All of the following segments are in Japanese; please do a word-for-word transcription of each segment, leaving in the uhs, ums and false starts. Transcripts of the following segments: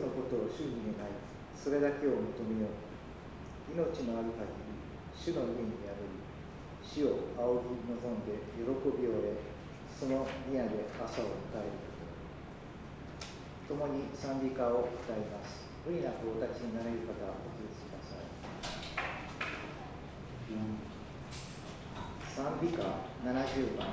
のことを主に願い、それだけを求めよう。命のある限り、主の家に宿り、主を仰ぎ望んで喜びを得、その宮で朝を迎えること。共に賛美歌を歌います。無理なくお立ちになれる方はお気をつけください。賛美歌ななじゅうばん。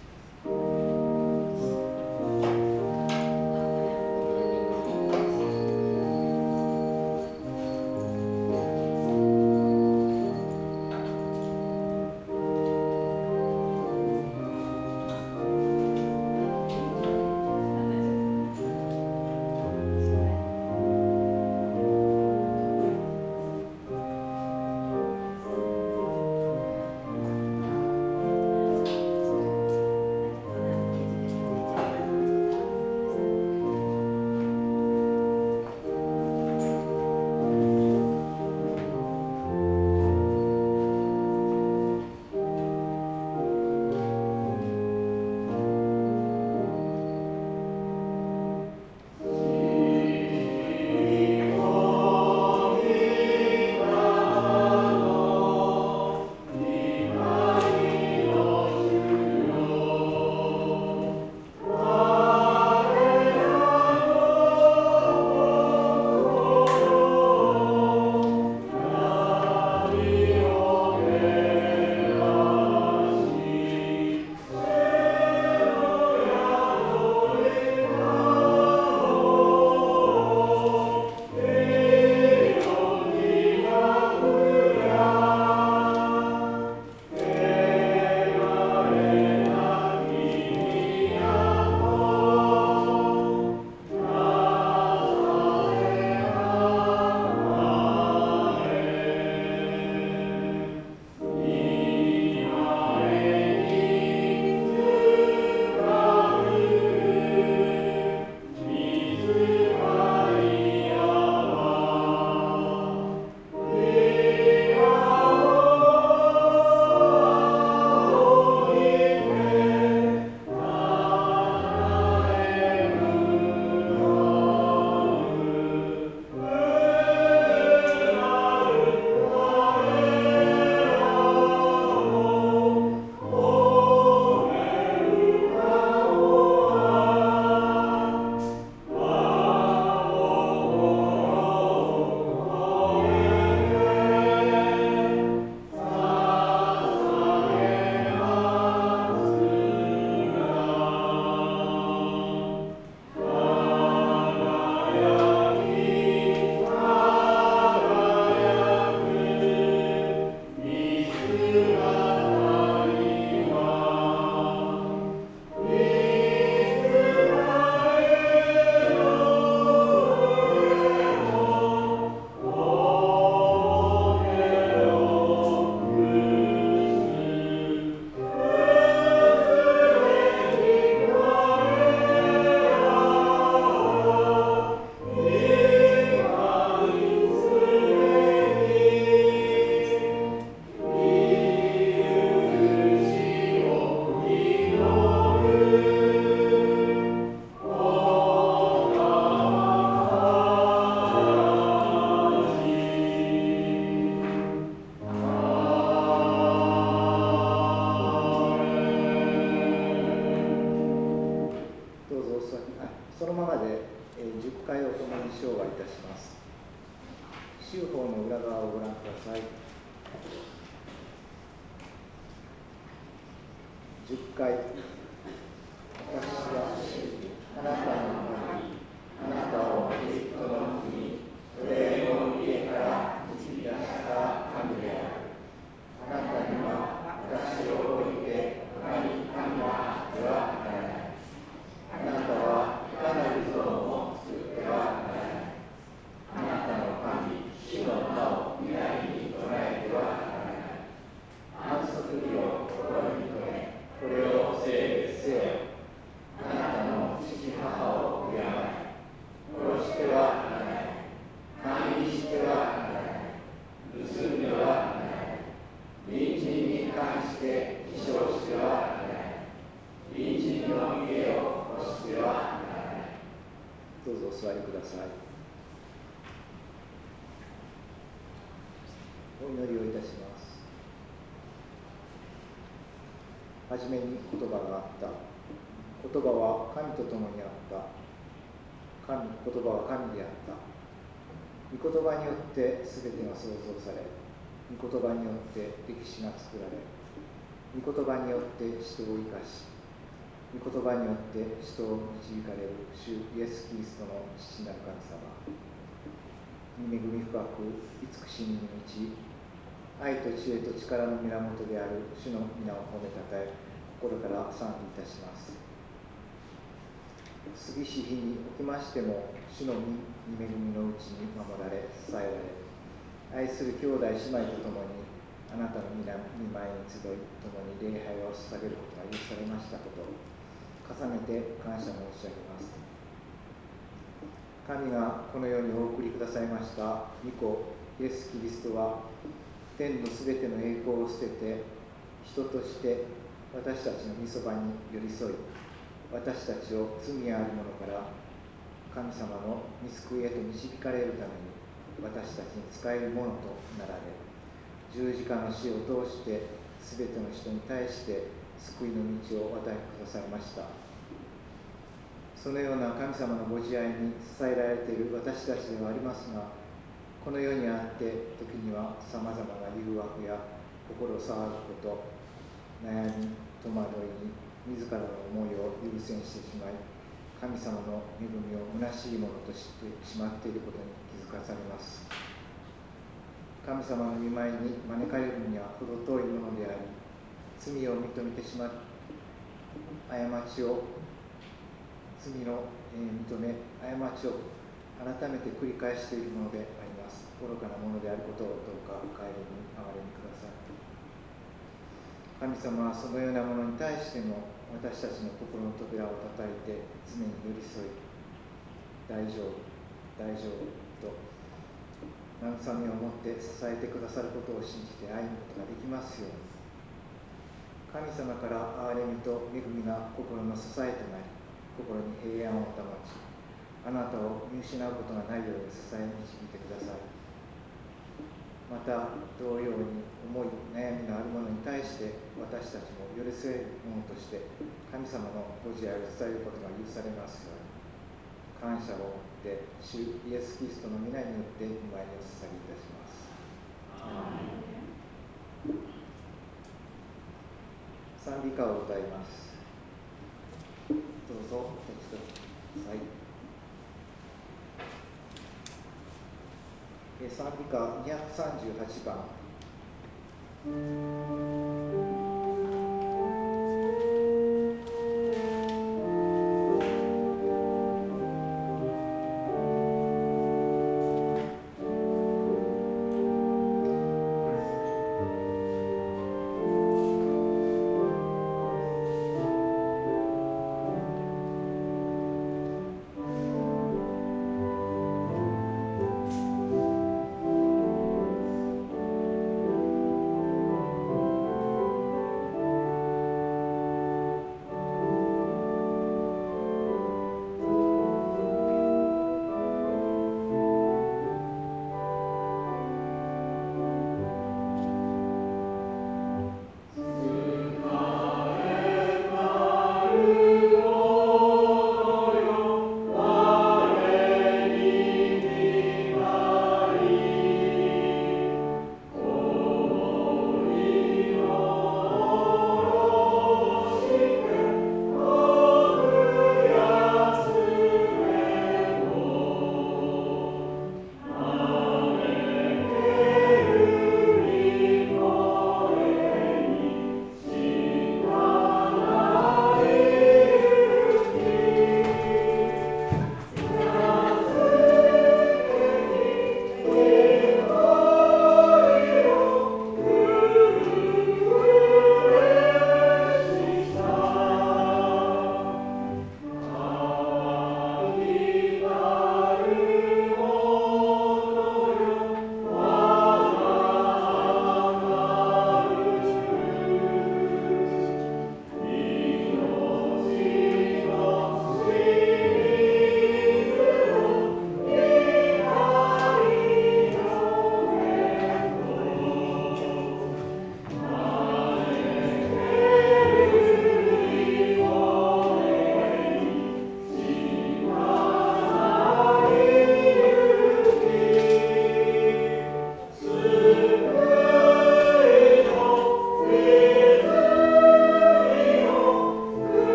そのままで、えー、じゅっかいお共に唱和いたします。宗法の裏側をご覧ください。じゅっかい。私は主、あなたの神、あなたをエジプトの国、奴隷の家から導き出した神である。あなたには私を置いて他に神があってはならない。あなたはいかなる像も作ってはならない。あなたの神、主の名を御台に唱えてはならない。安息日を心に留め、これを聖別せよ。あなたの父母を敬い、殺してはならない。姦淫してはならない。盗んではならない。隣人に関して偽証してはならない。隣人の家を欲してはならない。どうぞお座りください。 お祈りをいたします。はじめに言葉があった。言葉は神と共にあった。神、言葉は神であった。御言葉によって全てが創造され、御言葉によって歴史が作られ、御言葉によって人を生かし、御言葉によって人を導かれる主イエス・キリストの父なる神様、御恵み深く慈しみに満ち、愛と知恵と力の源である主の皆を褒めたたえ、心から賛美いたします。過ぎし日におきましても、主の御恵みのうちに守られ、支えられ、愛する兄弟姉妹と共に、あなたの御前に集い、共に礼拝を捧げることが許されましたことを、重ねて感謝申し上げます。神がこの世にお送りくださいました御子イエス・キリストは、天のすべての栄光を捨てて、人として私たちの御そばに寄り添い、私たちを罪あるものから神様の御救いへと導かれるために、私たちに使えるものとなられ、十字架の死を通してすべての人に対して救いの道をお与えくださいました。そのような神様のご自愛に支えられている私たちではありますが、この世にあって時にはさまざまな誘惑や心騒ぐこと、悩み、戸惑いに自らの思いを優先してしまい、神様の恵みを虚しいものとしてしまっていることに気づかされます。神様の御前に招かれるには程遠いものであり、罪を認めてしまう過ちを罪の、えー、認め過ちを改めて繰り返しているものであります。愚かなものであることをどうか顧み憐れみください。神様はそのようなものに対しても、私たちの心の扉を叩いて常に寄り添い、大丈夫大丈夫と慰めを持って支えてくださることを信じて歩むことができますように、神様から憐れみと恵みが心の支えとなり、心に平安を保ち、あなたを見失うことがないように支え導いてください。また同様に思い悩みのある者に対して私たちも寄り添えるものとして神様のご自愛を伝えることが許されますように、感謝を持って主イエス・キリストの皆によって御前にお捧げいたします。アーメン。賛美歌を歌います。どうぞお立ちください。賛美歌にひゃくさんじゅうはちばん。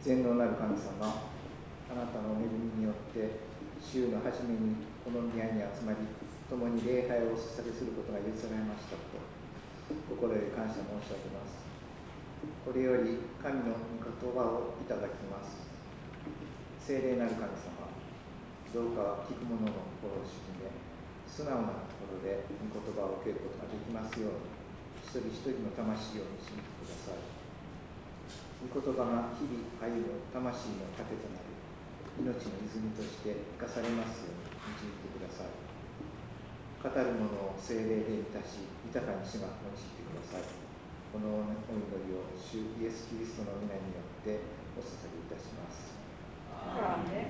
全能なる神様、あなたの恵みによって週の初めにこの宮に集まり、共に礼拝をお捧げすることが許されましたこと、心より感謝申し上げます。これより神の御言葉をいただきます。聖霊なる神様、どうか聞く者の心を静め、素直な心で御言葉を受けることができますように、一人一人の魂を導いてください。御言葉が日々歩む魂の糧となる命の泉として生かされますように導いてください。語る者を聖霊で満たし、豊かに主が用いてください。このお祈りを主イエス・キリストの皆によってお捧げいたします。アーメン。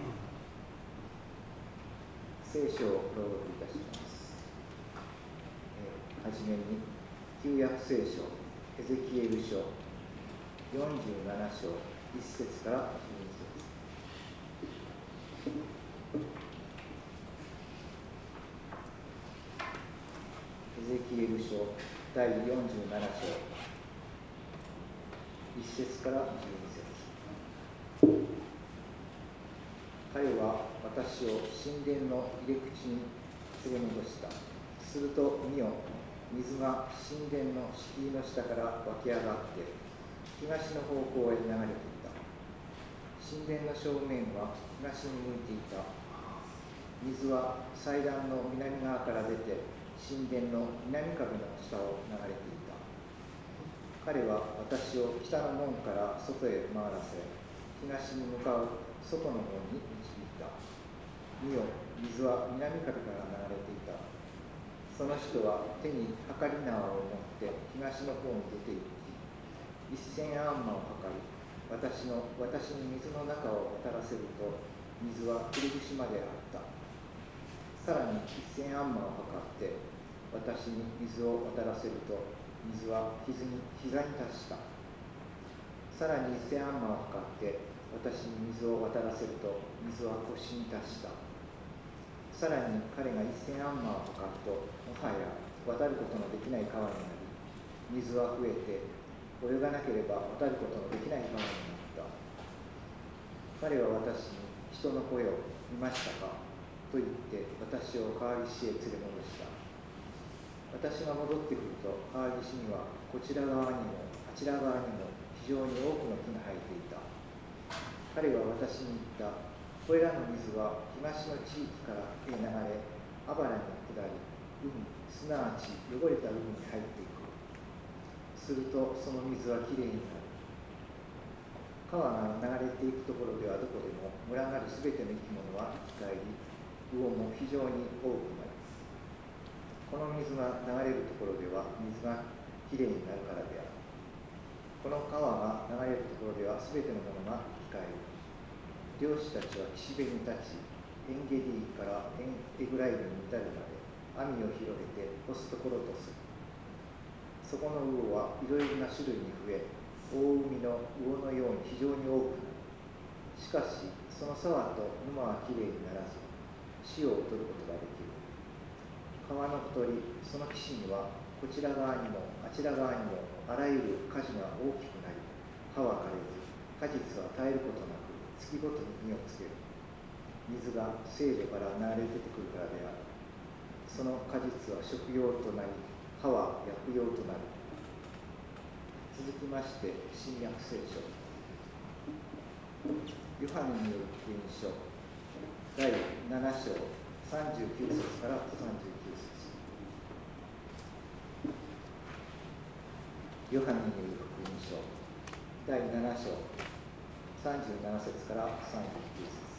聖書を朗読いたします。えー、はじめに旧約聖書エゼキエル書よんじゅうなな章いち節からじゅうに節。エゼキエル書だいよんじゅうなな章いち節からじゅうに節。彼は私を神殿の入り口に連れ戻した。すると見よ、水が神殿の敷居の下から湧き上がって東の方向へ流れていた。神殿の正面は東に向いていた。水は祭壇の南側から出て神殿の南壁の下を流れていた。彼は私を北の門から外へ回らせ、東に向かう外の門に導いた。見よ、水は南壁から流れていた。その人は手にはかり縄を持って東の方に出て行き、一千アンマを測り、私の私に水の中を渡らせると、水はくるぶしまであった。さらに一千アンマを測って、私に水を渡らせると、水は膝に膝に達した。さらに一千アンマを測って、私に水を渡らせると、水は腰に達した。さらに彼が一千アンマを測ると、もはや渡ることのできない川になり、水は増えて、泳がなければ渡ることのできない川になった。彼は私に、人の子よ、見ましたかと言って、私を川岸へ連れ戻した。私が戻ってくると、川岸にはこちら側にもあちら側にも非常に多くの木が生えていた。彼は私に言った。これらの水は東の地域からへ流れ、あばらに下り、海、すなわち汚れた海に入っていく。するとその水はきれいになる。川が流れていくところではどこでも群がるすべての生き物は生き返り、魚も非常に多くなる。この水が流れるところでは水がきれいになるからである。この川が流れるところではすべてのものが生き返る。漁師たちは岸辺に立ち、エンゲディからエグライムに至るまで網を広げて干すところとする。そこの魚はいろいろな種類に増え、大海の魚のように非常に多くなる。しかしその沢と沼はきれいにならず、塩を取ることができる。川のほとり、その岸にはこちら側にもあちら側にもあらゆる果樹が大きくなり、葉は枯れず、果実は絶えることなく月ごとに実をつける。水が聖女から流れ出てくるからである。その果実は食用となり、葉は薬用となる。続きまして新約聖書ヨハネによる福音書だいなな章さんじゅうきゅう節からさんじゅうきゅう節。ヨハネによる福音書だいなな章さんじゅうなな節からさんじゅうきゅう節。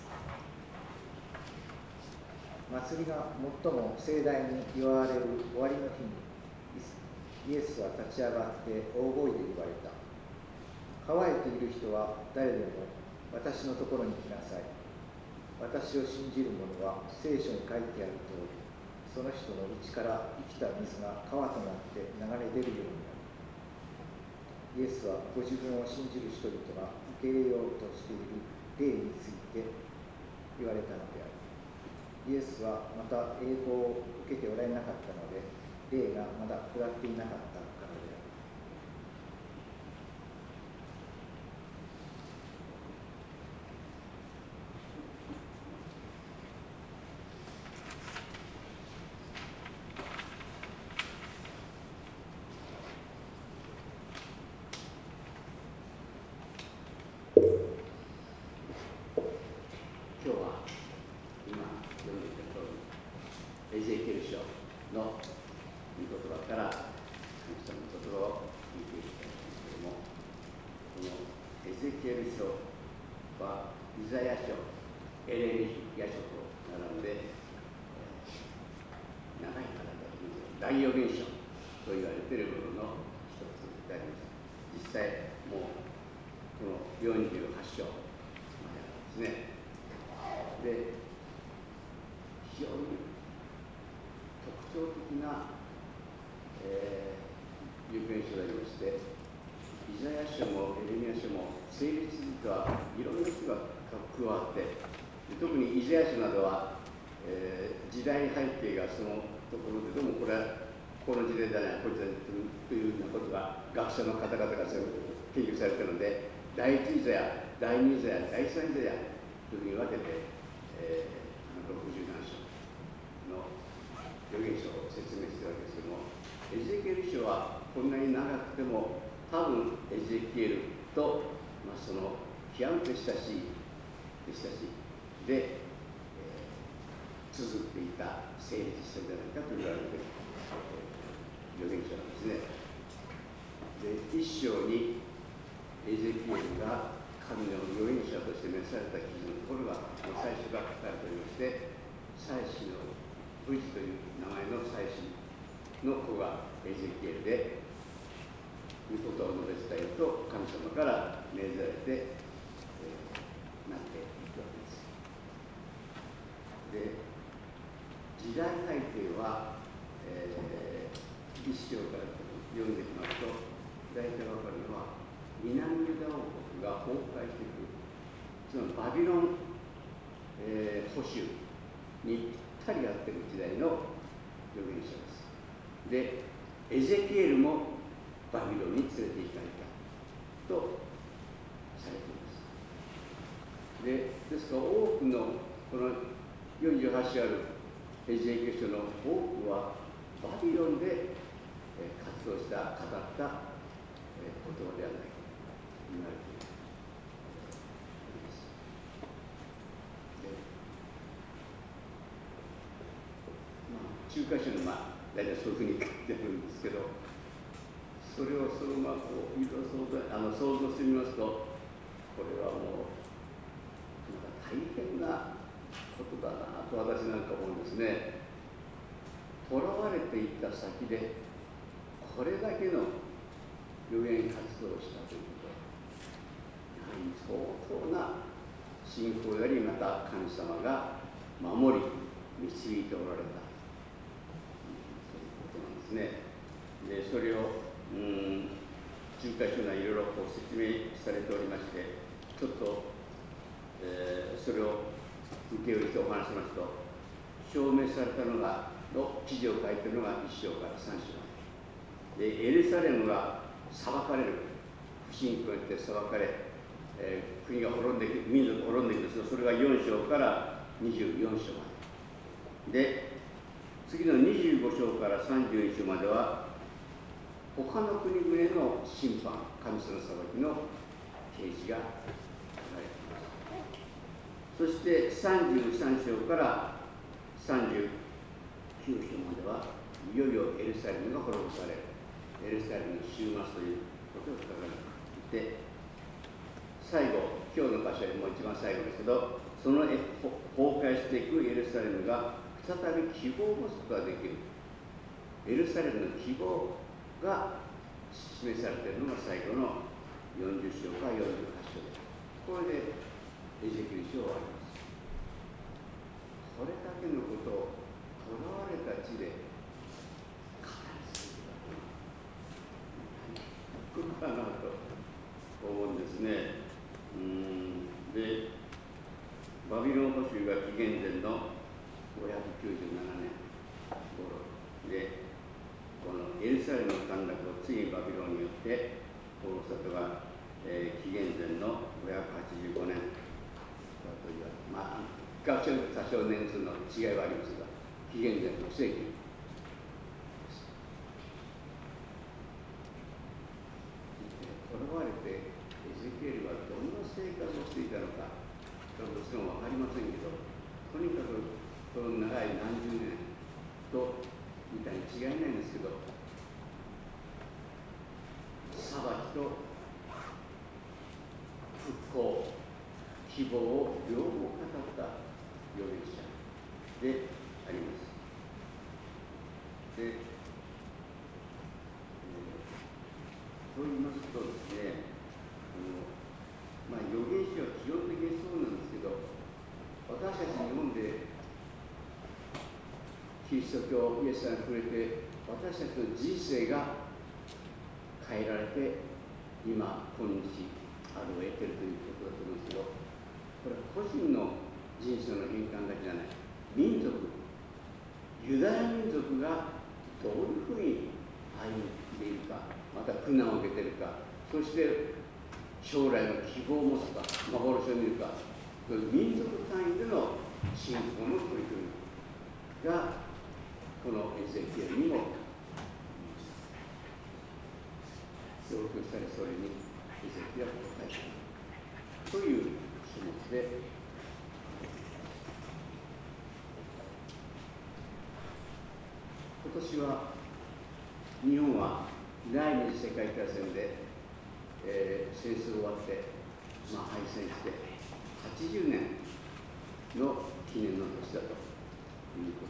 祭りが最も盛大に祝われる終わりの日に、イエスは立ち上がって大声で言われた。乾いている人は誰でも私のところに来なさい。私を信じる者は聖書に書いてある通り、その人の内から生きた水が川となって流れ出るようになる。イエスはご自分を信じる人々が受け入れようとしている霊について言われたのである。イエスはまた栄光を受けておられなかったので、霊がまだ下っていなかったからである。 イザヤ書、エレミヤ書と並んで、長いかなと思います。大預言書と言われているものの一つであります。実際、もうこのよんじゅうはち章まであるんですね。で、非常に特徴的な、えー、預言書でありまして、イザヤ書もエレミヤ書も成立実はいろんな人が加わって、特にイザヤ書などは、えー、時代背景がそのところで、どうもこれはこの時代だね、これだねというようなことが学者の方々が研究されたので、第一イザヤ、第二イザヤ、第三イザヤというふうに分けて、えー、ろくじゅうなな章の預言書を説明しているわけですけども、エゼキエル書はこんなに長くても、多分エゼキエルと、まあ、その極めて親しい親しいで、えー、綴っていた成立したんじゃないかと言われている、えー、預言書なんですね。で、一章にエゼキエルが神の預言者として召された記事のところが最初から書かれておりまして、祭司のブジという名前の祭司の子がエゼキエルで、御言葉を述べ伝えよと神様から命ぜられて、えー、なっていくわけです。で、時代背景は、えー、一章から読んでいきますと、大体わかるのは、南ユダ王国が崩壊してくる、そのバビロン、えー、保守にぴったり合っている時代の預言者です。で、エゼキエルもバビロンに連れて行かれたとされています。で、ですから多くのこのよんじゅうはち章あるエゼキエル書の多くはバビロンで活動した、語った言葉ではないかと言われています。中華書にまあ大体そういうふうに書いてあるんですけど、それをそのままこういろいろ想像あの想像してみますと、これはもうなんか大変なことだなと私なんか思うんですね。囚われていった先でこれだけの預言活動をしたということは、やはり相当な信仰であり、また神様が守り導いておられた。そういうことなんですね。で、それを、うん、仲介書にはいろいろこう説明されておりまして、ちょっと、えー、それを受け売りしてお話しますと、証明されたのが、の記事を書いているのがいっ章からさん章まで。で、エルサレムが裁かれる、不信仰によって裁かれ、えー、国が滅んでいく、民族が滅んでいくんですが、それがよん章からにじゅうよん章まで。で、次のにじゅうご章からさんじゅうに章までは、他の国々の審判、神様の裁きの啓示が書かれています。そしてさんじゅうさん章からさんじゅうきゅう章までは、いよいよエルサレムが滅ぼされる、エルサレムの終末ということが書かれていて、最後、今日の箇所よりも一番最後ですけど、その崩壊していくエルサレムが再び希望を持つことができる。エルサレムの希望が示されているのが最後のよんじゅう章からよんじゅうはち章で、これでエゼキエル書を終わります。これだけのことを囚われた地で語り続けたというのは、何かなと思うんですね。うーんで、バビロン捕囚が紀元前のごひゃくきゅうじゅうななねん頃で、このエルサレムの陥落をついにバビロンによって滅ぼしたのが、えー、紀元前のごひゃくはちじゅうごねんだと言われて、まあ、学者に多少年数の違いはありますが、紀元前ろく世紀です。囚われてエゼキエルはどんな生活をしていたのか、もちろん分かりませんけど、とにかくこの長い何十年とみたいに違いないんですけど、裁きと復興、 希望を両方語った預言者であります。で、えー、と言いますとですね、あのまあ、預言者は基本的にそうなんですけど、私たち日本でキリスト教イエスさんに触れて、私たちの人生が変えられて、今、今日あるを得ているということだと思うんですけど、これは個人の人生の変換だけじゃない、民族、ユダヤ民族がどういうふうに歩んでいるか、また苦難を受けているか、そして将来の希望を持つか、幻を見るか、そういう民族単位での信仰の取り組みが、このエゼキエルにも要求され、それにエゼキエルは答えているという書物で、今年は日本は第二次世界大戦で、えー、戦争終わって、まあ、敗戦してはちじゅうねんの記念の年だということであります。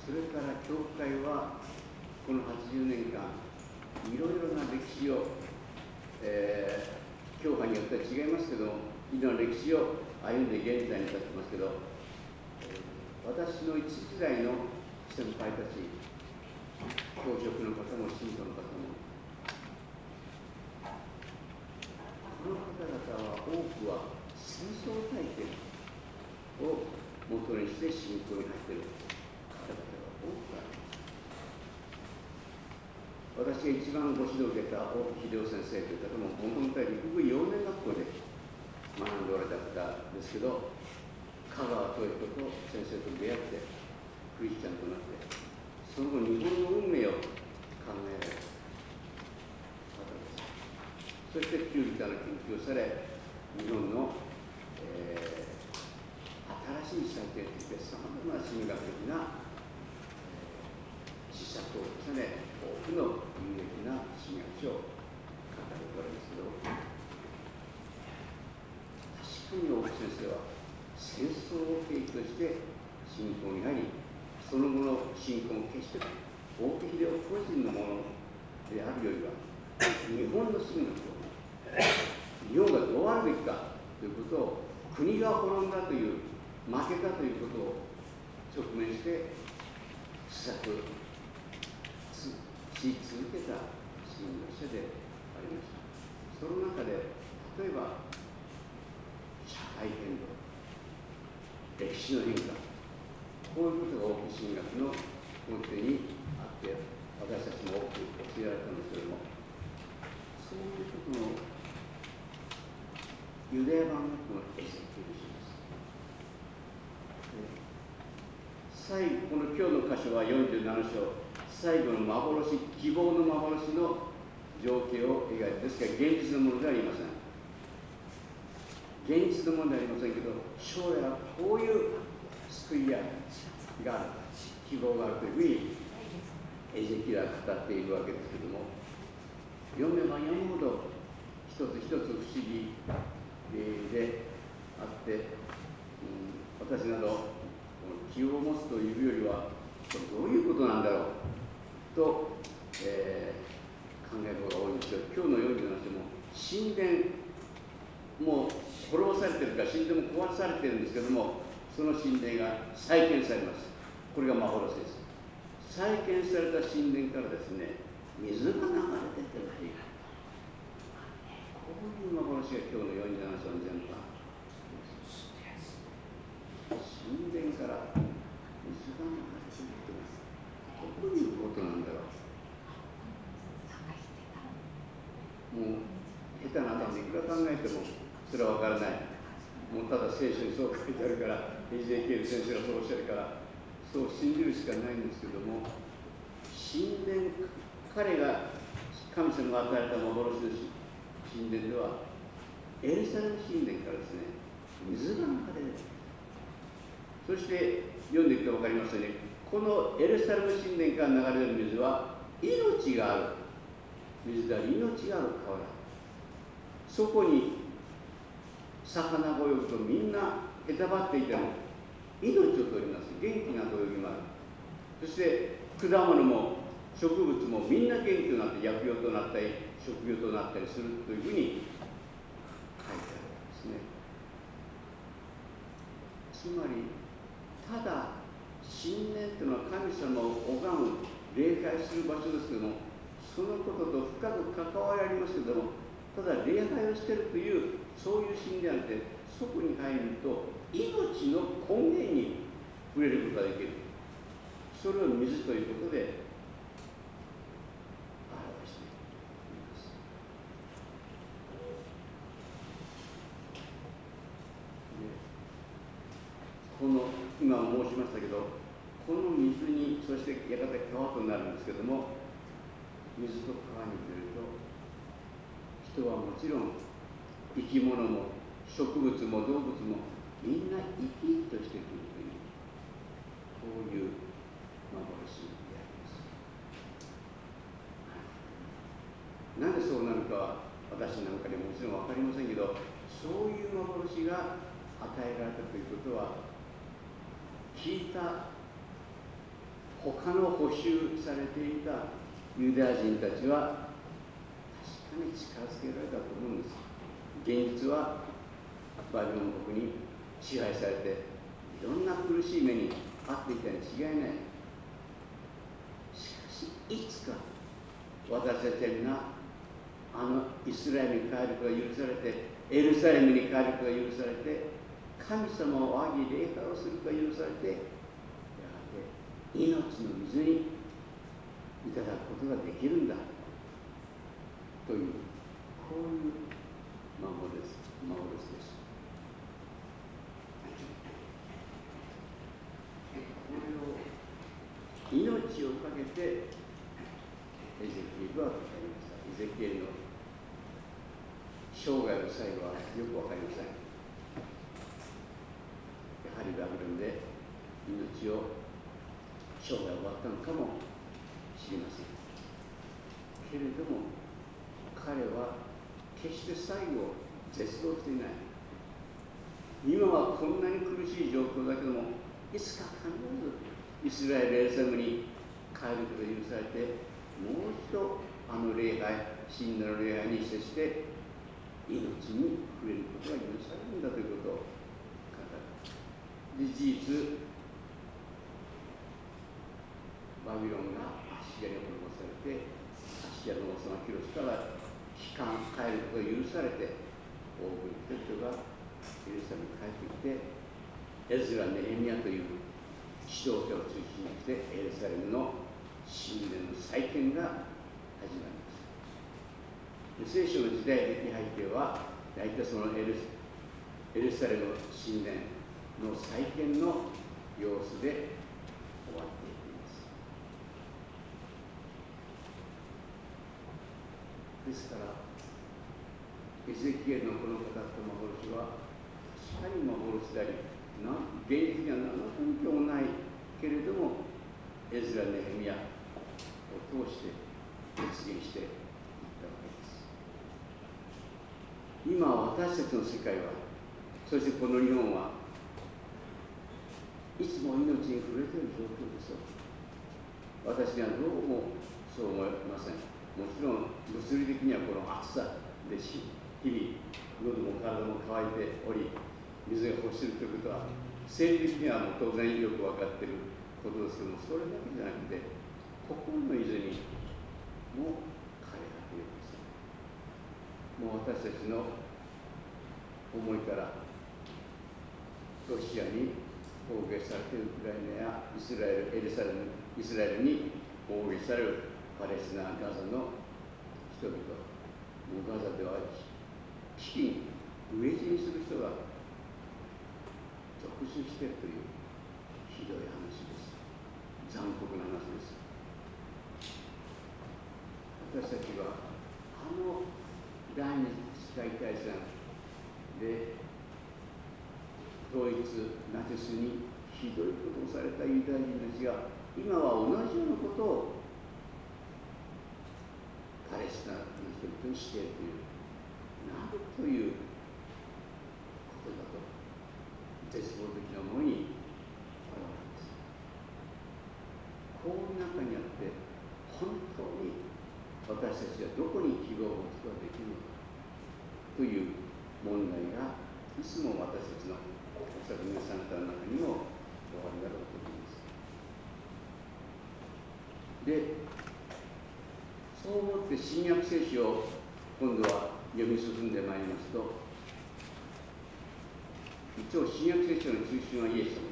それから教会はこのはちじゅうねんかんいろいろな歴史を、えー、教派によっては違いますけども、いろんな歴史を歩んで現在に至ってますけど、私の一時代の先輩たち、教職の方も信徒の方も、この方々は多くは戦争体験を元にして信仰に入っている方々が多くあります。私が一番ご指導を受けた大木秀夫先生という方も、もともとは陸部幼年学校で学んでおられた方ですけど、香川豊彦と先生と出会ってクリスチャンとなって、その後日本の運命を考えられた方です。そしてキュービタの研究をされ、日本の、えー、新しい祭典についてさまざまな神学的な、えー、施策を重ね、多くの有益な神学書を書かれておられますけど、確かに大木先生は戦争を契機として信仰に入り、その後の信仰も決して大木秀夫個人のものであるよりは、日本の神学を、日本がどうあるべきかということを、国が滅んだという、負けたということを直面して施策し続けた神学者でありました。その中で、例えば社会変動、歴史の変化、こういうことが大きい神学の根底にあって、私たちも多く教えられたんですけれども、そういうことのユダヤ版がこのエゼキエル書です。最後、この今日の箇所はよんじゅうなな章、最後の幻、希望の幻の情景を描いて、ですから現実のものではありません。現実のものではありませんけど、将来はこういう救いやがある、希望があるというふうにエゼキエルは語っているわけですけれども、読めば読むほど一つ一つ不思議であって、うん、私など気を持つというよりは、これどういうことなんだろうと、えー、考えることが多いんですけど、今日のよんじゅうなな章も神殿、もう滅ぼされているか、神殿も壊されているんですけども、その神殿が再建されます。これが幻です。再建された神殿からですね、水が流れ出てるという、こういう幻が今日のよんじゅうなな章の全般。神殿から水が流れてるってどういうことなんだろう。もう下手な頭でいくら考えてもそれは分からない。もうただ聖書にそう書いてあるから、エゼキエル先生がそうおっしゃるから、そう信じるしかないんですけども、神殿、彼が神様が与えた幻の神殿では、エルサレム神殿からですね、水が流れる。そして読んでいくと分かりますように、このエルサレム神殿から流れる水は命がある水であり命がある川だ。そこに魚が泳ぐとみんなへたばっていても命を取ります。元気なと泳ぎもある。そして果物も植物もみんな元気となって薬用となったり食用となったりするというふうに書いてあるんですね。つまりただ神殿というのは神様を拝む礼拝する場所ですけども、そのことと深く関わりありますけども、ただ礼拝をしているというそういう神殿でそこに入ると命の根源に触れることができる。それを水ということで表しています。この今申しましたけど、この水にそしてやがて川となるんですけども、水と川に触れると人はもちろん生き物も植物も動物もみんな生き生きとしてくるというこういう幻であります。なんでそうなるかは私なんかにももちろん分かりませんけど、そういう幻が与えられたということは、聞いた他の捕囚されていたユダヤ人たちは確かに近づけられたと思うんです。現実はバビロン国に支配されていろんな苦しい目に遭っていたに違いない。しかしいつか私たちは皆あのイスラエルに帰ることが許されて、エルサレムに帰ることが許されて、神様を仰ぎ礼拝をすることが許されて、やがて命の水にいただくことができるんだという、こういう幻です。幻です。これを命をかけてエゼキエルは語りました。エゼキエルの生涯の最後はよくわかりません。やはりバビロンで命を生涯終わったのかもしれません。けれども彼は決して最後絶望していない。今はこんなに苦しい状況だけども、いつか必ずイスラエルエルサレムに帰ることが許されて、もう一度あの礼拝、神殿の礼拝に接して命に触れることが許されるんだということを語る。で、事実バビロンがアッシリアに滅ぼされて、アッシリアの王様キロスから帰還帰ることが許されて、多くの人々がエルサレムに帰ってきて、エズラ・ネヘミヤという指導者を中心にしてエルサレムの神殿の再建が始まります。聖書の時代的背景は大体そのエル、エルサレム神殿の再建の様子で終わっていきます。ですからエゼキエルのこの語った幻は確かに幻であり、な現実には何の根拠もないけれども、エズラ・ネヘミヤを通して実現していったわけです。今私たちの世界は、そしてこの日本はいつも命に触れている状況ですよ。私にはどうもそう思いません。もちろん物理的にはこの暑さで日々喉も体も乾いており、水が欲しいということは生理的にはもう当然よく分かっていることですけども、それだけじゃなくて心の泉も枯れ果てるんです。もう私たちの思いからロシアに攻撃されているウクライナやイスラエル、エルサレム、イスラエルに攻撃されるパレスチナ、ガザの人々、もうガザでは飢饉に飢え死にする人が続出しているというひどい話です。残酷な話です。私たちはあの第二次世界大戦でドイツ、ナチスにひどいことをされたユダヤ人たちが今は同じようなことをパレレスチナの人々にしているという、なんということだと、絶望的なものに現れます。こういう中にあって、本当に私たちはどこに希望を持つことができるのかという問題が、いつも私たちのおそらく皆さん方の中にもおありだろうと思います。で、そう思って新約聖書を今度は読み進んでまいりますと、一応新約聖書の中心はイエス様です。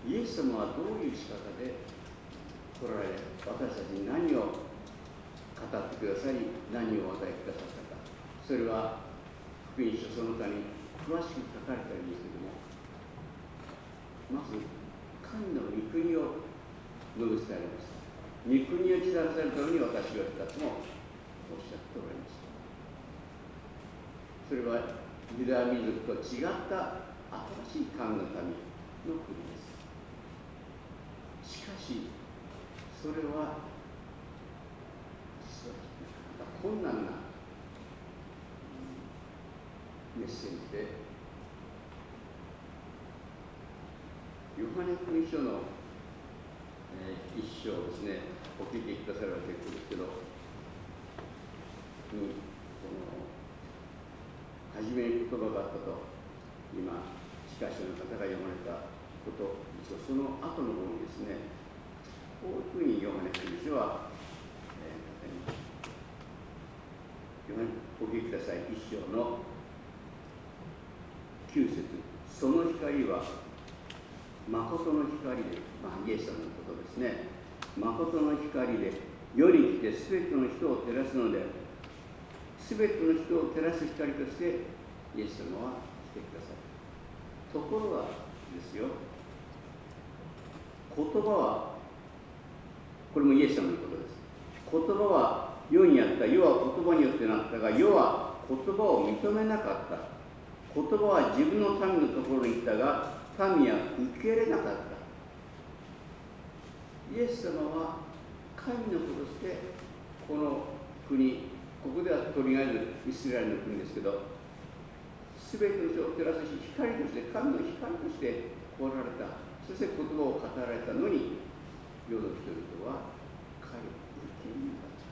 イエス様はどういう仕方で来られ、私たちに何を語ってくださり、何をお与えくださったか、それは福音書その他に詳しく書かれてありますけれども、まず神の御国を述べ伝えられました。御国を知らされたのに私は来たともおっしゃっておられました。それはユダヤ民族と違った新しい神の民の国です。しかしそれは実はなかなか困難なメッセージで、ヨハネ福音書の、えー、一章ですね、お聞きくだされば結構ですけど、にこの初めに言葉があったと、今司会者の方が読まれたこと、一応その後の方にですね、こういうふうにヨハネ福音書は、えー、お聞きください。一章のきゅう節、その光は誠の光で、まあ、イエス様のことですね。誠の光で世に来てすべての人を照らすのである。すべての人を照らす光としてイエス様は来てください。ところがですよ、言葉は、これもイエス様のことです。言葉は世にあった。世は言葉によってなったが、世は言葉を認めなかった。言葉は自分の民のところに来たが、民は受け入れなかった。イエス様は神の子としてこの国、ここではとりあえずイスラエルの国ですけど、すべての人を照らすし、光として、神の光として来られた。そして言葉を語られたのに、世の人々は彼を受け入れなかった。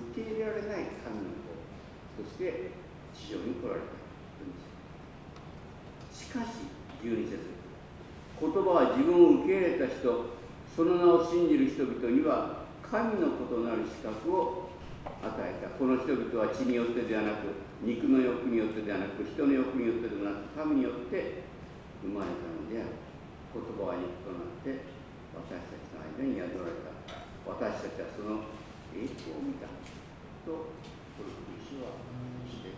受け入れられない神の子として地上に来られたというんです。しかし、じゅうに節、言葉は自分を受け入れた人、その名を信じる人々には神の子となる資格を与えた。この人々は血によってではなく、肉の欲によってではなく、人の欲によってでもなく、神によって生まれたのである。言葉は肉となって私たちの間に宿られた。私たちはその栄光を見たと、この福音書はして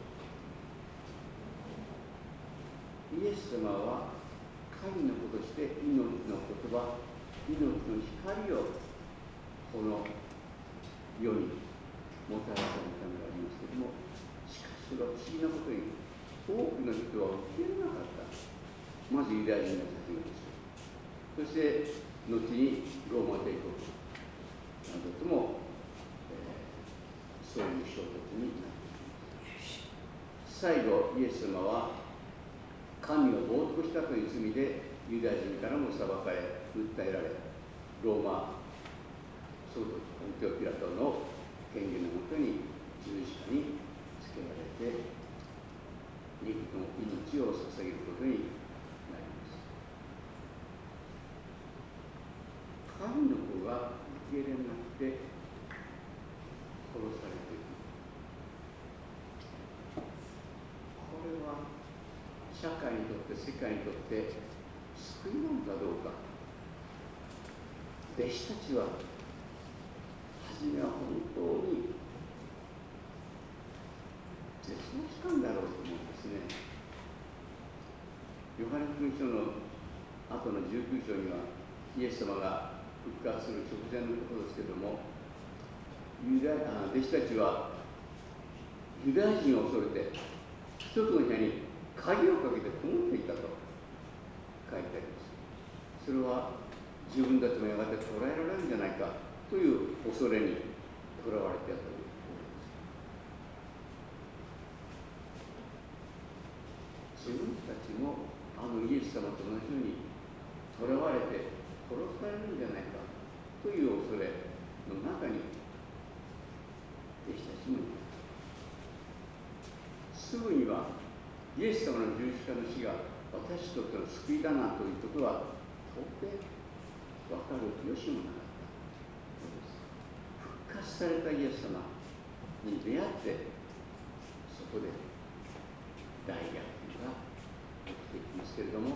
いる。イエス様は神の子として命の言葉、命の光をこの世にもたらされたのでありますけれども、しかしそれは不思議なことに、多くの人は受け入れなかった。まずユダヤ人が初めです。そして後にローマ帝国などとも、えー、そういう衝突になっていきます。最後、イエス様は神を冒涜したという罪でユダヤ人からも裁かれ、訴えられ、ローマ総督ポンテオピラトの権限のもとに十字架につけられて、肉の命を捧げることになります。神の子が受け入れなくて殺されていく。これは社会にとって世界にとって救いなのかどうか。弟子たちは初めは本当に絶望したんだろうと思うんですね。ヨハネ福音書の後のじゅうきゅう章にはイエス様が復活する直前のことですけれども、ユダあ弟子たちはユダヤ人を恐れて一つの部屋に鍵をかけてこもっていたと書いてあります。それは自分たちもやがて捕らえられるんじゃないかという恐れに囚われていたということです。自分たちもあのイエス様と同じように囚われて殺されるんじゃないかという恐れの中に弟子たちもいた。すぐにはイエス様の十字架の死が私にとっての救いだなということは到底分かる由もなかったのです。復活されたイエス様に出会ってそこで大逆転が起きていきますけれども、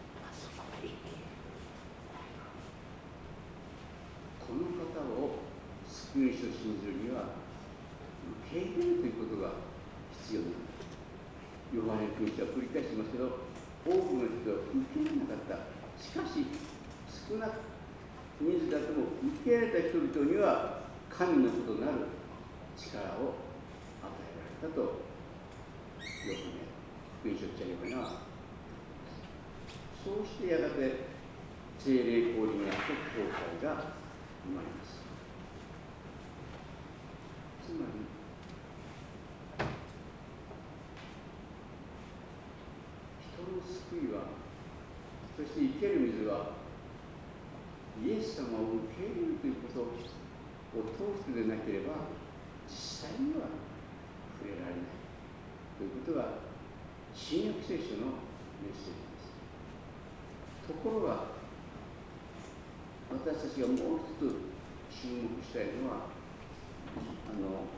この方を救い主と信じるには受け入れるということが必要なんだ。ヨハネの福音書は繰り返しますけど、多くの人は受け入れなかった。しかし少なく人数だとも受け入れた人々には神のことなる力を与えられたとヨハネ福音書記者ヨハネはそうしてやがて聖霊降臨にあって教会が生まれます。つまり人の救いは、そして生ける水はイエス様を受け入れるということを通してでなければ実際には触れられないということが新約聖書のメッセージです。ところが私たちがもう一つ注目したいのは、あの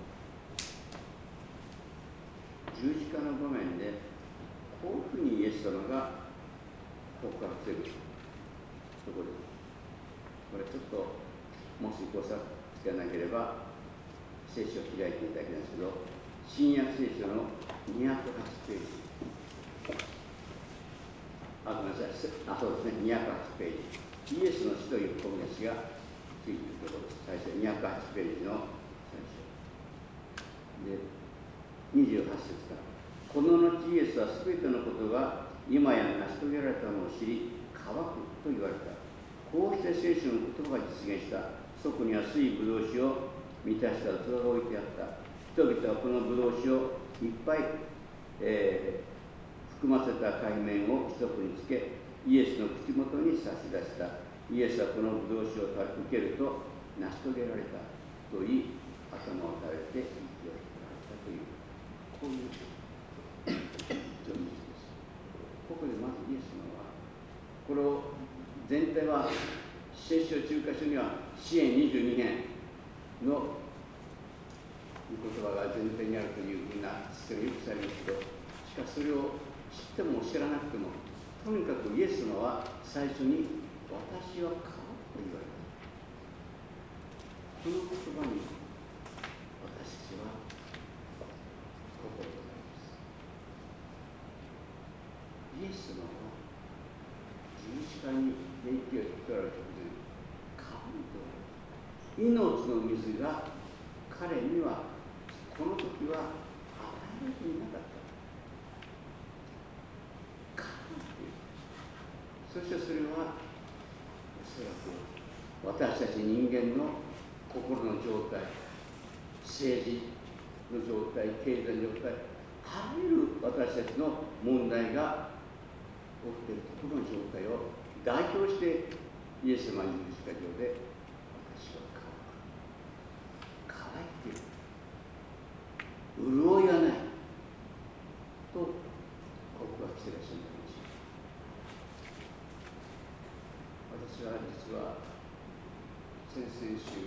十字架の場面でこういうふうにイエス様が告白しているところです。これちょっともしご察知がなければ聖書を開いていただきますけど、新約聖書のにひゃくはちページ、あ、ごめんなさい、あ、そうですね、にひゃくはちページ、イエスの死という小見出しがついているところです。最初にひゃくはちページの最初でにじゅうはち節から、この後イエスはすべてのことが今や成し遂げられたのを知り乾くと言われた。こうして聖書の言葉が実現した。そこには水ぶどう酒を満たした器が置いてあった。人々はこのぶどう酒をいっぱい、えー、含ませた海面を一つにつけ、イエスの口元に差し出した。イエスはこのぶどう酒を受けると成し遂げられたと言い、頭を垂れて息を引かれたという、こういう叙述です。ここでまずイエス様は、これを全体は聖書中華書には詩編にじゅうに編の御言葉が前提にあるというふうな説明がよくされますけど、しかしそれを知っても知らなくても、とにかくイエス様は最初に私は乾くと言われた。この言葉に私たちは心をイエス様は十字架にで息を引き取られる直前、乾いておられた。命の水が彼にはこの時は与えられていなかった。乾いている。そしてそれはおそらく私たち人間の心の状態、政治の状態、経済の状態、あらゆる私たちの問題が起きているところの状態を代表してイエス様は十字架上で私は乾く、乾いている、潤いがないと告白していらっしゃるんじゃないでしょうか。私は実は先々週、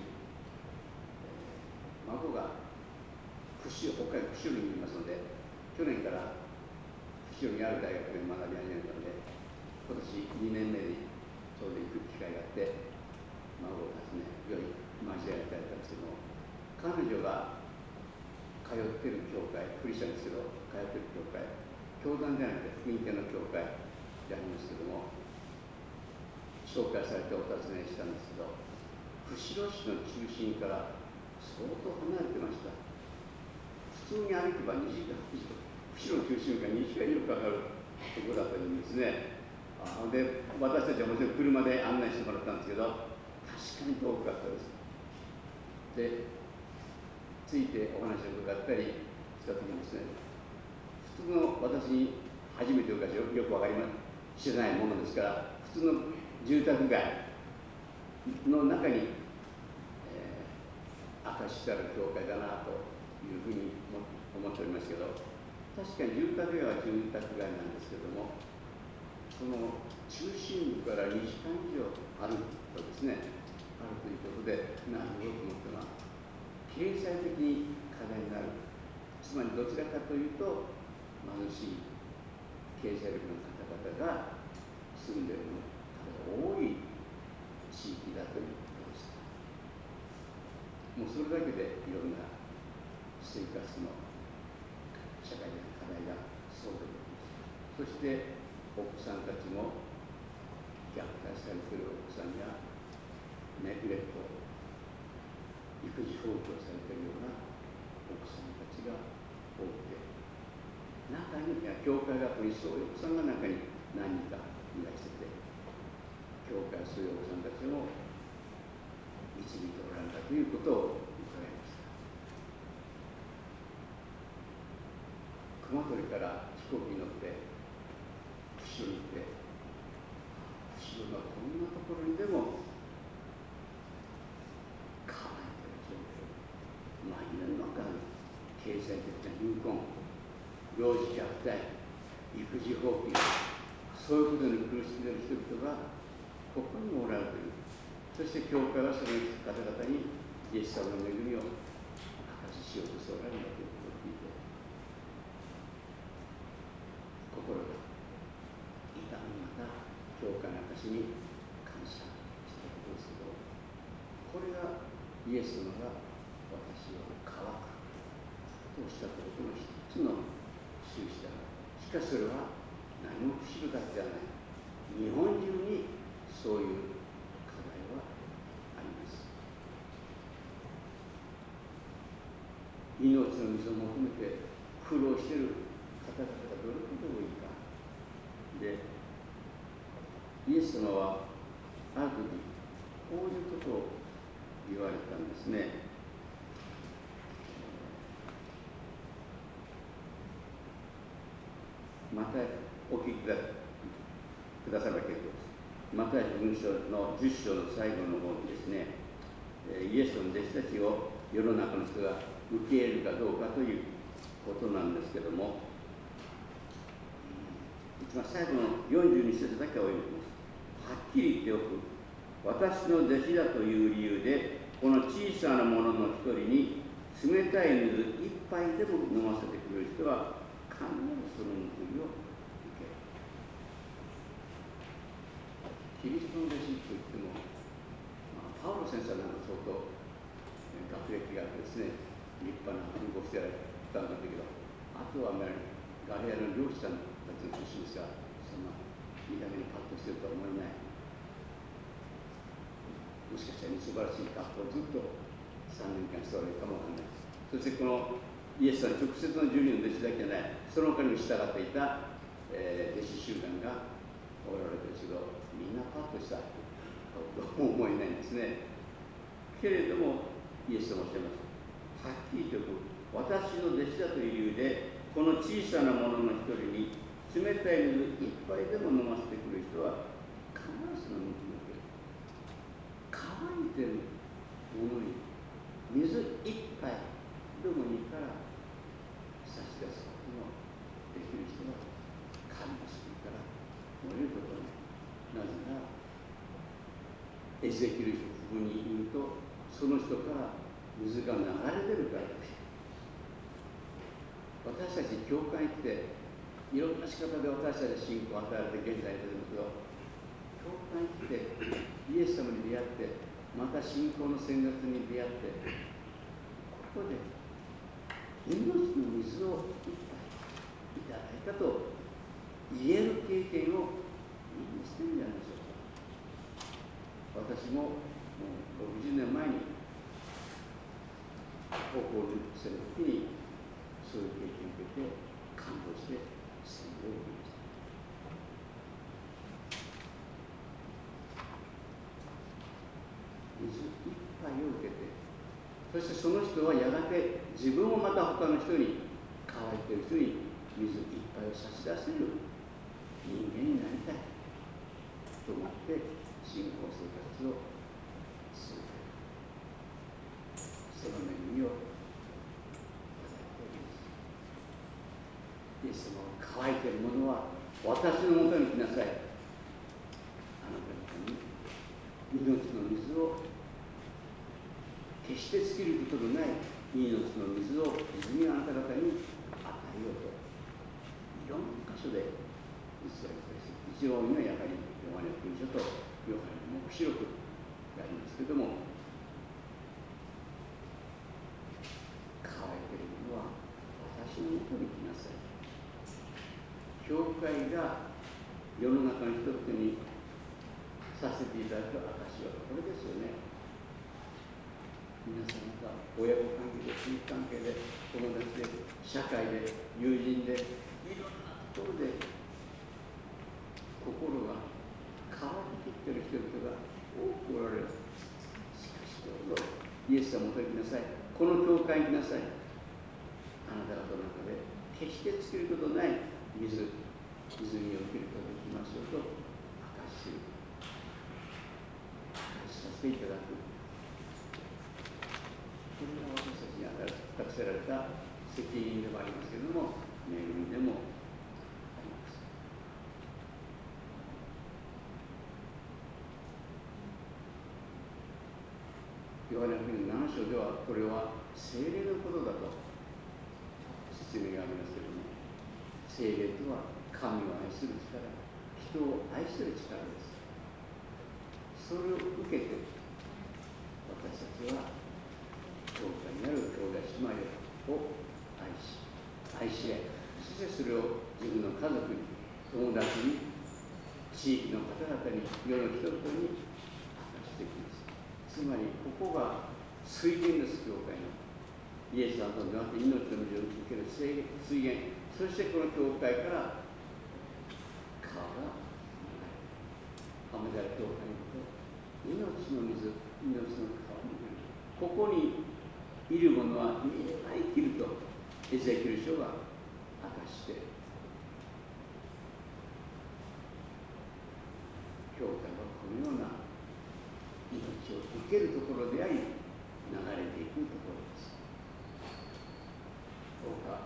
えー、孫が釧路、北海道釧路にいますので、去年から釧路にある大学で学び始めたので、今年にねんめにちょうど行く機会があって、孫を訪ね、良い交わりいただいたんですけども、彼女が通っている教会、クリスチャンですけど、通っている教会、教団ではなくて福音系の教会でありますけども、紹介されてお尋ねしたんですけど、釧路市の中心から相当離れてました。普通に歩けばにじかん以上、釧路中心からにじかん以上かかるところだったんですね。あで、私たちはもちろん車で案内してもらったんですけど、確かに遠かったです。で、 ついてお話を伺ったりしたときにですね、普通の私に初めて伺ってよくわかりま知らないものですから、普通の住宅街の中に、えー、明かしてある教会だなというふうに思っておりますけど、確かに住宅街は住宅街なんですけども、その中心部からにじかん以上歩くとですね、あるということで、なるほどと思ったのは、経済的に課題になる。つまりどちらかというと、貧しい経済力の方々が住んでいる方が多い地域だということでした。もうそれだけでいろんな生活の社会的な課題が想像できます。そしてお子さんたちも虐待されているお子さんやネグレクト、育児放棄をされているようなお子さんたちが多くて、中に教会学にそういうお子さんが中に何人かいらしてて、教会はそういうお子さんたちを導いておられたということを伺いました。熊取から飛行機に乗って釧路に行って、釧路のこんなところにでも構えている状況、毎年の間経済的な貧困、幼児虐待、育児放棄、そういうことに苦しんでいる人々がここにもおられるという、そして教会はその方々にイエス様の恵みを明かししようとしておられるんだということを聞いて、心が痛み、また教会の証に感謝したことですけど、これがイエス様が私を乾くとおっしゃったことの一つの印だ。しかしそれは何も釧路だけじゃない。日本中にそういう課題はあります。命の水を求めて苦労している方々がどれほど多いか。で、イエス様はある時こういうことを言われたんですね。またお聞きくだくだされば結構です。また福音書のじゅっ章の最後の方にですね、イエスの弟子たちを世の中の人が受け入れるかどうかということなんですけども、一番最後のよんじゅうに節だけを読みます。はっきり言っておく。私の弟子だという理由で、この小さなものの一人に冷たい水一杯でも飲ませてくれる人は必ずその報いを受ける。キリストの弟子といっても、まあ、パウロ先生なんか相当学歴があってですね、立派な文法してやられたんだけど、あとはガリアの漁師さんたちの出身ですが、そんな見た目にパッとしてるとは思えない。もしかしたら素晴らしい学校をずっとさんねんかんしておられるかもわからない。そしてこのイエスさん直接のじゅうにんの弟子だけじゃない、その他にも従っていた、えー、弟子集団がおられるんですけど、みんなパッとした顔と思えないんですね。けれどもイエス様おっしゃいます。はっきりと私の弟子だという理由で、この小さなものの一人に冷たい水一杯でも飲ませてくる人は必ずその報いを受ける。乾いてるものに水一杯でもいいから差し出すことのできる人は神の救いから漏れることはない。なぜならエゼキエル書福音に言うと、その人から水が流れ出るからです。私たち教会に来ていろんな仕方で私たち信仰を与えられて現在に出てますけど、教会に来てイエス様に出会って、また信仰の選択に出会って、ここで命の水を一杯いただいたと言える経験をみんなしてるんじゃないでしょうか。私ももうろくじゅうねんまえに高校生の時にそういう経験を受けて感動して洗礼を受けました。水一杯を受けてそしてその人はやがて自分をまた他の人に、乾いている人に水いっぱいを差し出せる人間になりたいと思って信仰生活を続ける。その恵みをいただいております。イエス様は、乾いている者は私のもとに来なさい。あなた方に命の水を、決して尽きることのない命の水を泉あなた方に与えようと、いろんな箇所で実は一応にはやはりヨハネ福音書とヨハネの黙示録がありますけれども、乾いている者は私のもとに来なさい。教会が世の中の人々にさせていただく証はこれですよね。皆さんが親子関係で、夫婦関係で、友達で、社会で、友人で、いろんなところで心が乾ききっている人々が多くおられる。しかしどうぞイエス様のもとに来なさい。この教会に来なさい。あなた方の中で決して尽きることない水、泉を受けることができますよと証しする。証しさせていただく。これが私たちに託せられた責任でもありますけれども、恵みでもあります。ヨハネ福音のなな章では、これは聖霊のことだと説明がありますけれども、聖霊とは神を愛する力、人を愛する力です。それを受けて、私たちは教会にある兄弟姉妹を愛し、愛し合い、そしてそれを自分の家族に、友達に、地域の方々に、世の人々に明かしていきます。つまり、ここが水源です、教会の。イエス様と出会って命の水を受ける水源、そしてこの教会から川が流れる。浜寺教会のこと、命の水、命の川に出る。ここにいる者はみんな生きるとエゼキエル書が明かしている。教会はこのような命を受けるところであり、流れていくところです。どうか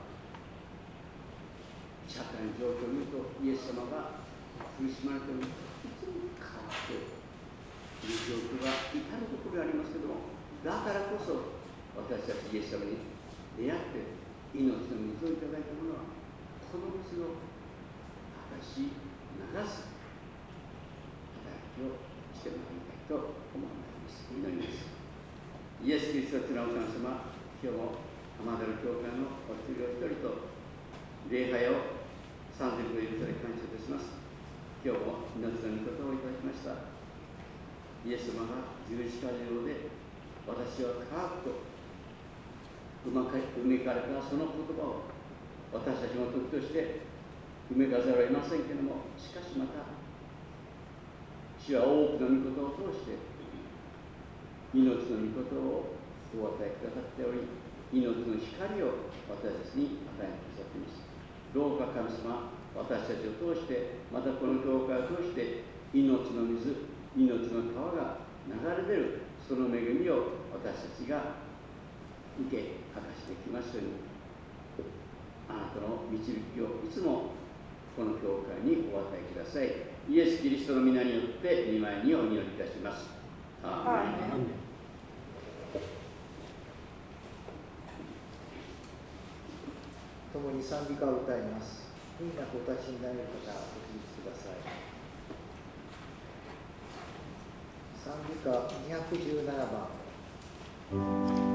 社会の状況を見ると、イエス様が苦しまれている、いつも変わっている状況が至るところでありますけれども、だからこそ私たちイエス様に出会って命の水をいただいたものは、この水を明かし流す働きをしてまいりたいと思われます。祈ります。イエス・キリストの皆様、今日も浜田の教会のお一人お一人と礼拝を賛美を許され感謝いたします。今日も命の御言葉をいただきました。イエス様が十字架上で私は科学と埋めかれたその言葉を私たちも時として埋めかざるを得ませんけれども、しかしまた主は多くの御言葉を通して命の御言葉をお与えくださっており、命の光を私たちに与えてくださっています。どうか神様、私たちを通して、またこの教会を通して命の水、命の川が流れ出るその恵みを私たちが受け明かしてきますように、あなたの導きをいつもこの教会にお与えください。イエス・キリストの皆によって御前にお祈りいたします。アーメン。 共に賛美歌を歌います。無理なくお立ちになれる方、ご起立ください。賛美歌にひゃくじゅうななばん。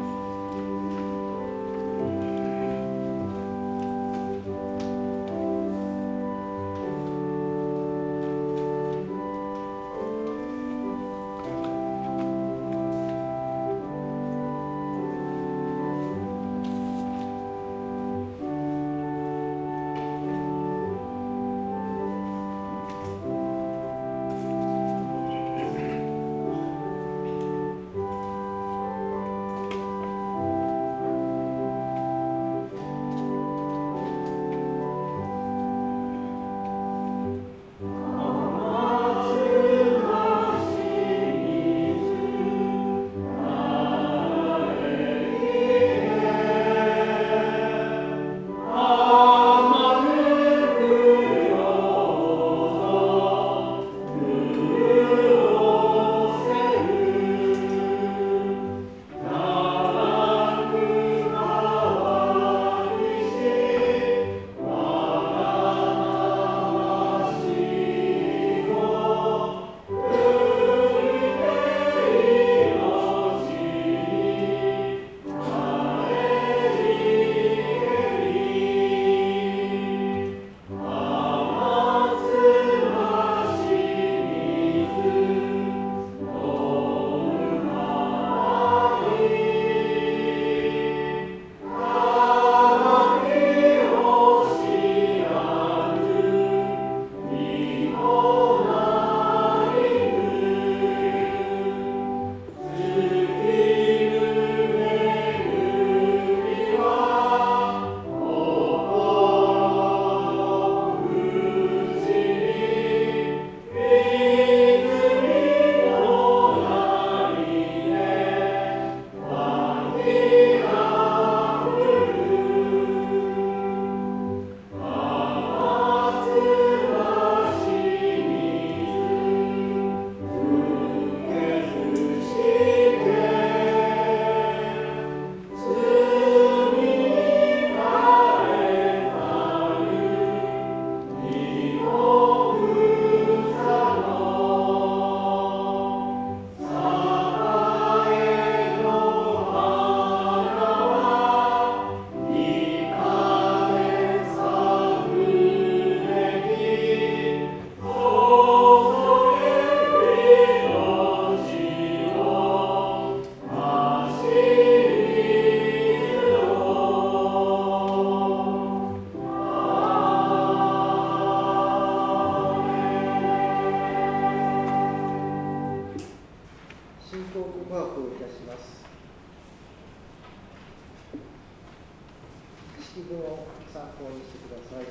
式文を参考にしてください。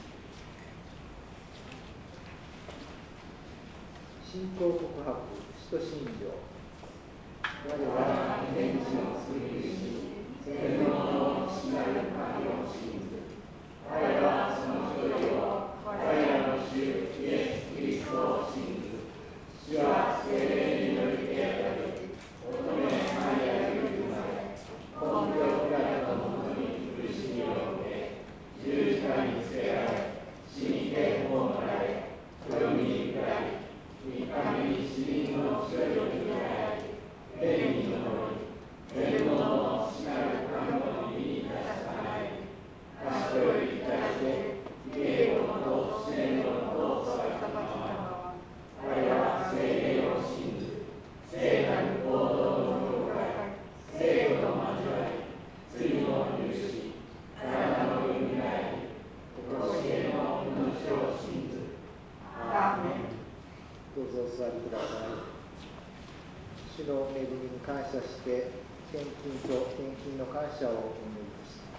信仰告白、使徒信条。我は天地の創り主、全能の父なる神を信ず。我はその一人を、我らの主イエス・キリストを信ず。主は聖霊により手当たり、乙女マリアより生まれ、ポンテオピラトのもとに苦しみを受け、十字架につけられ、死にて葬られ、暦に下り、三日目に死人のうちよりよみがえり、天に昇り、全能の父なる神の右に立ちたまえり、賢より来たして生ける者と死ねる者と裁きたまわ。我は聖霊を信ず、聖なる行動の教会、聖徒の交わり、罪の許し、体のよみがえり、とこしえの命を信ず。アーメン。 どうぞお座りください。主の恵みに感謝して、献金と献金の感謝をお祈りいたします。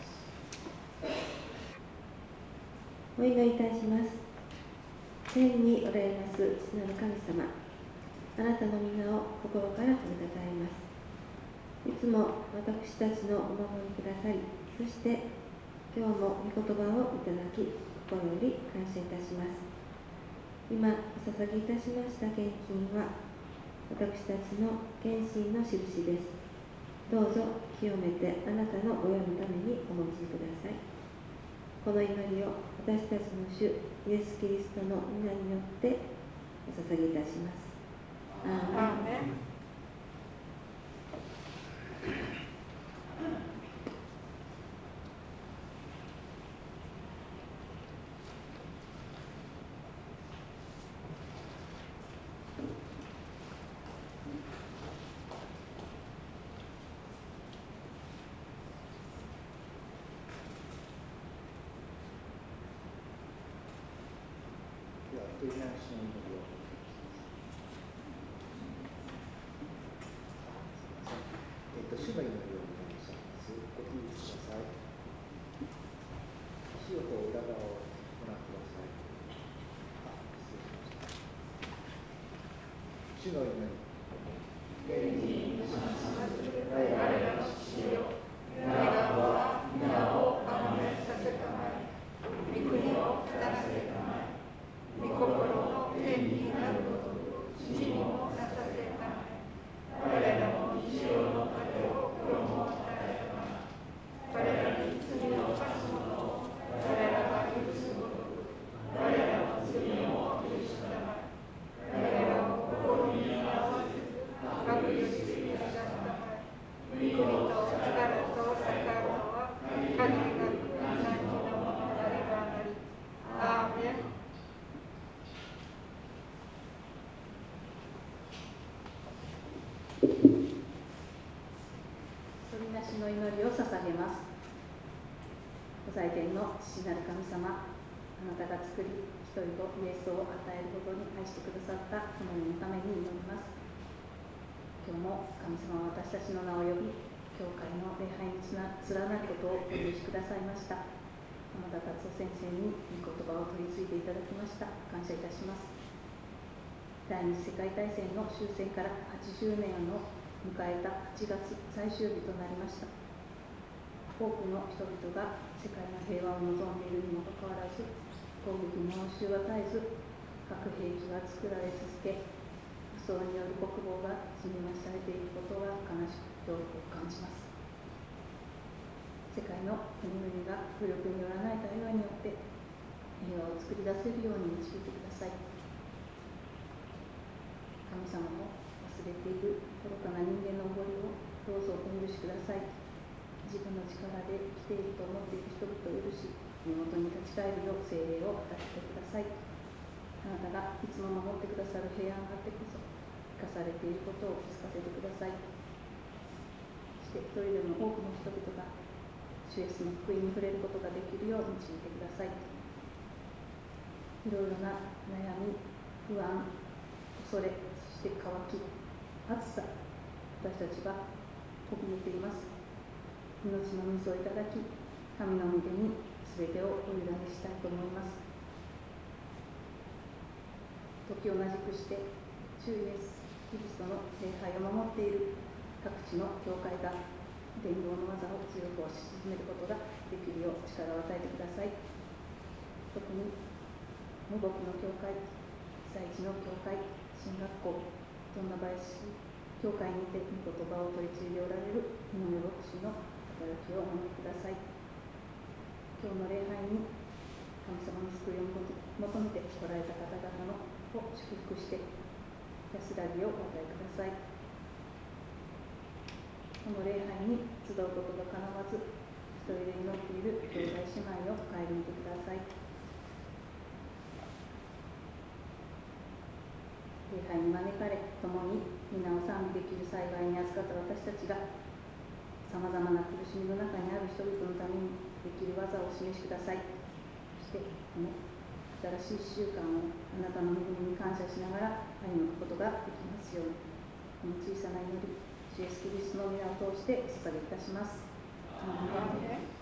お祈りいたします。天におられます父なる神様、あなたの皆を心から褒めたたえます。いつも私たちのお守りくださり、そして今日も御言葉をいただき、心より感謝いたします。今お捧げいたしました献金は、私たちの献身の印です。どうぞ清めてあなたの御用のためにお持ちください。この祈りを私たちの主イエス・キリストの皆によってお捧げいたします。アーメン。 では、取り直しの祈りを。えっと、主の祈りをお願いします。ご起立ください。主よと裏側をご覧ください。あ、失礼しました。主の祈り。 天にまします我らの父よ、願わは皆をあがめさせたまえ、御国を下らせたまえ、御心の天になるごとく地にもなさせたまえ。我らの日常の糧を今日も与えたまえ。我らに罪を犯す者を我らが許すごとく、我らの罪をも許したまえ。我らを心に合わせず悪より救い出したまえ。御国と力と栄るのは限りなく汝のものなりばなり。アーメン。 取りなしの祈りを捧げます。ご在天の父なる神様、あなたが作り一人子イエスを与えるほどに愛してくださったこの世のために祈ります。今日も神様は私たちの名を呼び、教会の礼拝につな連なることをお許しくださいました。浜田達夫先生に御言葉を取り継いでいただきました。感謝いたします。第二次世界大戦の終戦からはちじゅうねんを迎えたはちがつ最終日となりました。多くの人々が世界の平和を望んでいるにもかかわらず、攻撃の応酬は絶えず、核兵器が作られ続け、武装による国防が積み増されていることは悲しく恐怖を感じます。世界の国々が武力によらない対話によって平和を作り出せるように導いてください。神様も忘れている愚かな人間のおごりをどうぞお許しください。自分の力で生きていると思っている人々を許し、身元に立ち返るよう聖霊を与えてください。あなたがいつも守ってくださる平安があってこそ、生かされていることを気づかせてください。そして一人でも多くの人々が主イエスの福音に触れることができるよう導いてください。いろいろな悩み、不安、恐れ、そして渇き、暑さ、私たちは怯えています。命の水をいただき、 神の御手に全てをお委ねしたいと思います。時を同じくして主イエスキリストの礼拝を守っている各地の教会が伝道の技を強く推し進めることができるよう力を与えてください。特に無牧の教会、被災地の教会、進学校、富田林教会にて御言葉を取り継いでおられる井上牧師の働きをお守りください。今日の礼拝に神様の救いを求めて来られた方々のを祝福して安らぎをお与えください。この礼拝に集うことがかなわず一人で祈っている兄弟姉妹を顧みてください。礼拝に招かれ共に皆を賛美できる幸いに預かった私たちがさまざまな苦しみの中にある人々のためにできる技をお示しください。そしてこの新しいいっしゅうかんをあなたの恵みに感謝しながら歩むことができますように、この小さな祈り、主イエスキリストの皆を通してお捧げいたします。アーメン。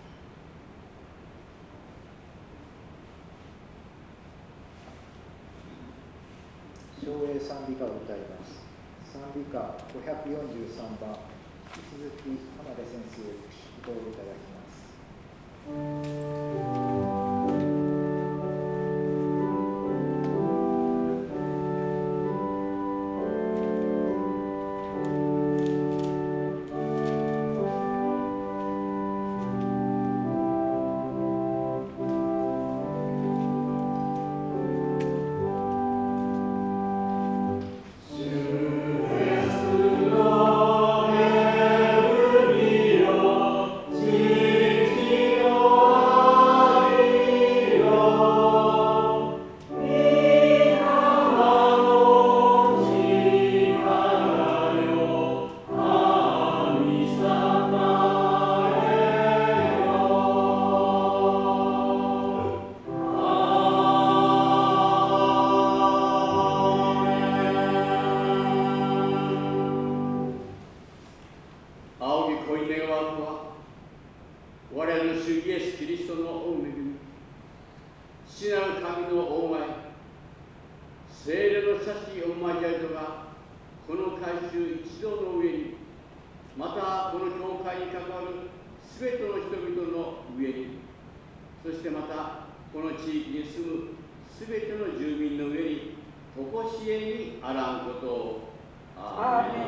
唱詠賛美歌を歌います。賛美歌ごひゃくよんじゅうさんばん、引き続き浜田先生より指導をいただきます。 アーメン。